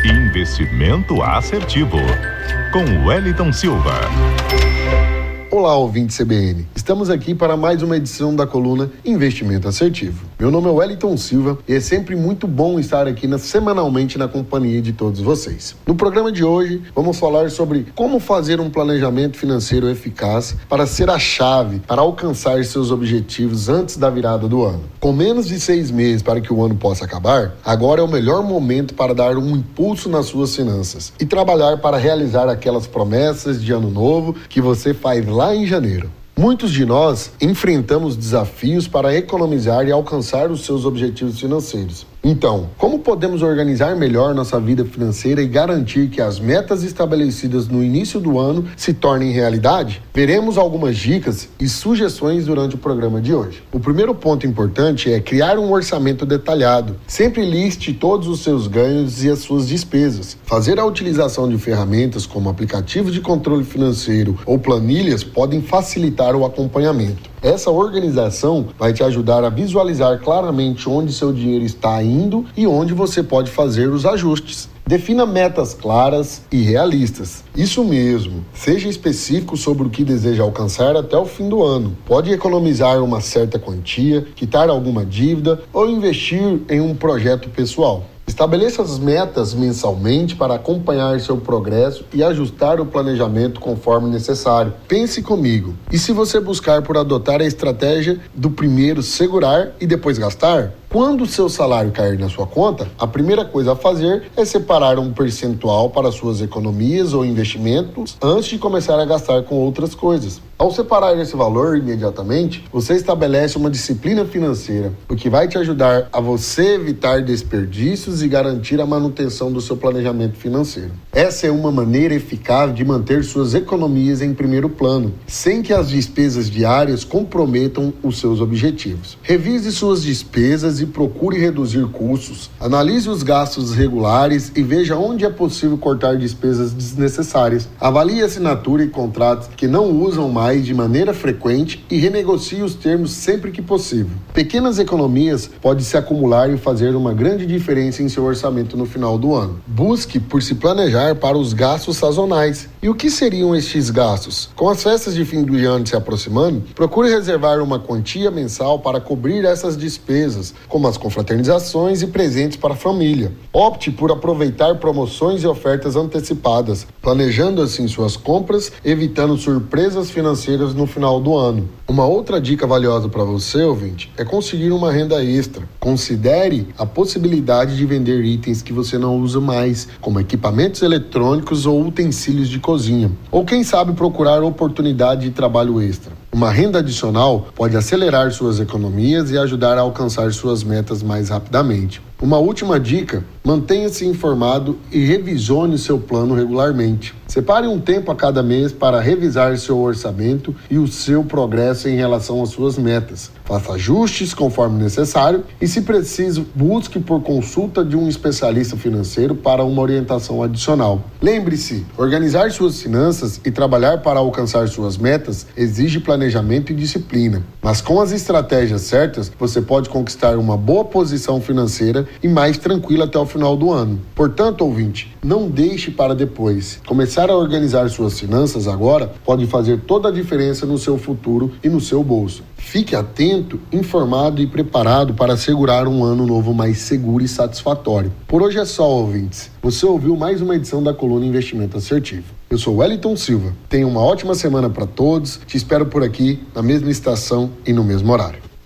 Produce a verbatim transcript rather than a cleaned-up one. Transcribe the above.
Investimento assertivo, com Wellington Silva. Olá, ouvinte C B N. Estamos aqui para mais uma edição da coluna Investimento Assertivo. Meu nome é Wellington Silva e é sempre muito bom estar aqui na, semanalmente na companhia de todos vocês. No programa de hoje, vamos falar sobre como fazer um planejamento financeiro eficaz para ser a chave para alcançar seus objetivos antes da virada do ano. Com menos de seis meses para que o ano possa acabar, agora é o melhor momento para dar um impulso nas suas finanças e trabalhar para realizar aquelas promessas de ano novo que você faz lá em janeiro. Muitos de nós enfrentamos desafios para economizar e alcançar os seus objetivos financeiros. Então, como podemos organizar melhor nossa vida financeira e garantir que as metas estabelecidas no início do ano se tornem realidade? Veremos algumas dicas e sugestões durante o programa de hoje. O primeiro ponto importante é criar um orçamento detalhado. Sempre liste todos os seus ganhos e as suas despesas. Fazer a utilização de ferramentas como aplicativos de controle financeiro ou planilhas podem facilitar o acompanhamento. Essa organização vai te ajudar a visualizar claramente onde seu dinheiro está indo e onde você pode fazer os ajustes. Defina metas claras e realistas. Isso mesmo, seja específico sobre o que deseja alcançar até o fim do ano. Pode economizar uma certa quantia, quitar alguma dívida ou investir em um projeto pessoal. Estabeleça as metas mensalmente para acompanhar seu progresso e ajustar o planejamento conforme necessário. Pense comigo, e se você buscar por adotar a estratégia do primeiro segurar e depois gastar? Quando o seu salário cair na sua conta, a primeira coisa a fazer é separar um percentual para suas economias ou investimentos antes de começar a gastar com outras coisas. Ao separar esse valor imediatamente, você estabelece uma disciplina financeira, o que vai te ajudar a você evitar desperdícios e garantir a manutenção do seu planejamento financeiro. Essa é uma maneira eficaz de manter suas economias em primeiro plano, sem que as despesas diárias comprometam os seus objetivos. Revise suas despesas e procure reduzir custos. Analise os gastos regulares e veja onde é possível cortar despesas desnecessárias. Avalie a assinatura e contratos que não usam mais de maneira frequente e renegocie os termos sempre que possível. Pequenas economias podem se acumular e fazer uma grande diferença em seu orçamento no final do ano. Busque por se planejar para os gastos sazonais. E o que seriam estes gastos? Com as festas de fim do ano se aproximando, procure reservar uma quantia mensal para cobrir essas despesas, como as confraternizações e presentes para a família. Opte por aproveitar promoções e ofertas antecipadas, planejando assim suas compras, evitando surpresas financeiras no final do ano. Uma outra dica valiosa para você, ouvinte, é conseguir uma renda extra. Considere a possibilidade de vender itens que você não usa mais, como equipamentos eletrônicos ou utensílios de cozinha. Ou quem sabe procurar oportunidade de trabalho extra. Uma renda adicional pode acelerar suas economias e ajudar a alcançar suas metas mais rapidamente. Uma última dica: mantenha-se informado e revisione seu plano regularmente. Separe um tempo a cada mês para revisar seu orçamento e o seu progresso em relação às suas metas. Faça ajustes conforme necessário e, se preciso, busque por consulta de um especialista financeiro para uma orientação adicional. Lembre-se, organizar suas finanças e trabalhar para alcançar suas metas exige planejamento e disciplina. Mas com as estratégias certas, você pode conquistar uma boa posição financeira e mais tranquila até o final do ano. Portanto, ouvinte, não deixe para depois. Começar a organizar suas finanças agora pode fazer toda a diferença no seu futuro e no seu bolso. Fique atento, informado e preparado para assegurar um ano novo mais seguro e satisfatório. Por hoje é só, ouvintes. Você ouviu mais uma edição da coluna Investimento Assertivo. Eu sou Wellington Silva. Tenha uma ótima semana para todos. Te espero por aqui, na mesma estação e no mesmo horário.